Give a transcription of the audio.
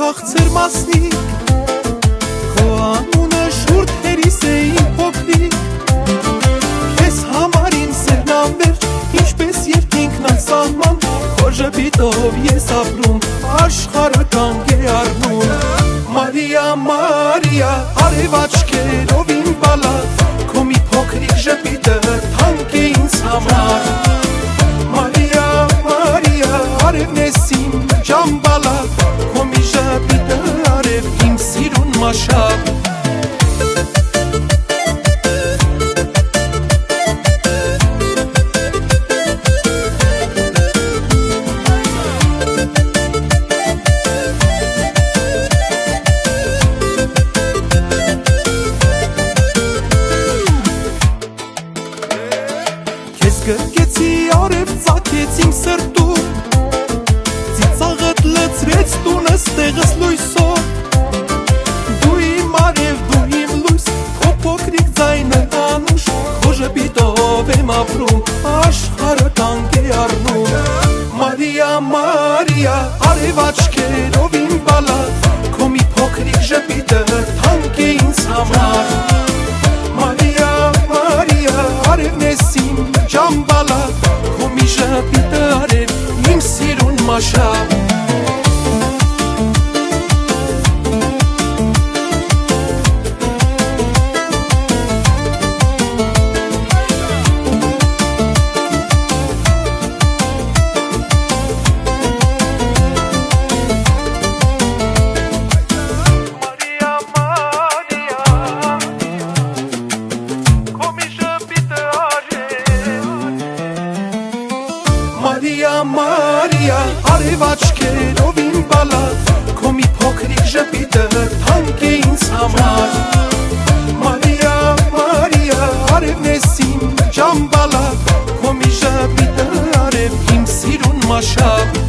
քաղցր մասնիկ, քո անունը շուրթերիս է իմ փոքրիկ, քեզ համար իմ սերն անվերջ, ինչպես երկինքն անսահման, քո ժպիտով ես ապրում, աշխարհը կանգ է առնում։ Մարիա, Մարիա, արև աչքերով իմ բալատ, քո մի փոքրիկ ժպիտը թանկ է ինձ համար։ Մարիա, Մարիա, արևն ես իմ ջամբալատ, քո մի ժպիտը արև իմ սիրուն մաշակ։ Գրկեցի արև ծագեց իմ սրտում, ծիծաղդ լծրեց տունս տեղս լույսով, դու իմ արև, դու իմ լույս, քո փոքրիկ ձայնը անուշ, քո ժպիտով եմ ապրում, աշխարհը կանգ է առնում։ Մարիա, Մարիա, արև աչքերով իմ բալատ, քո մի փոքրիկ ժպիտը թանկ է ինձ համար։ Մարիա, Մարիա, արևն ես իմ ջամբալատ, քո մի ժպիտը արև իմ սիրուն մաշակ։ Մարիա, Մարիա, արև աչքերով իմ բալատ, քո մի փոքրիկ ժպիտը թանկ է ինձ համար։ Մարիա, Մարիա, արևն ես իմ ջամբալատ, քո մի ժպիտը արև իմ սիրուն մաշակ։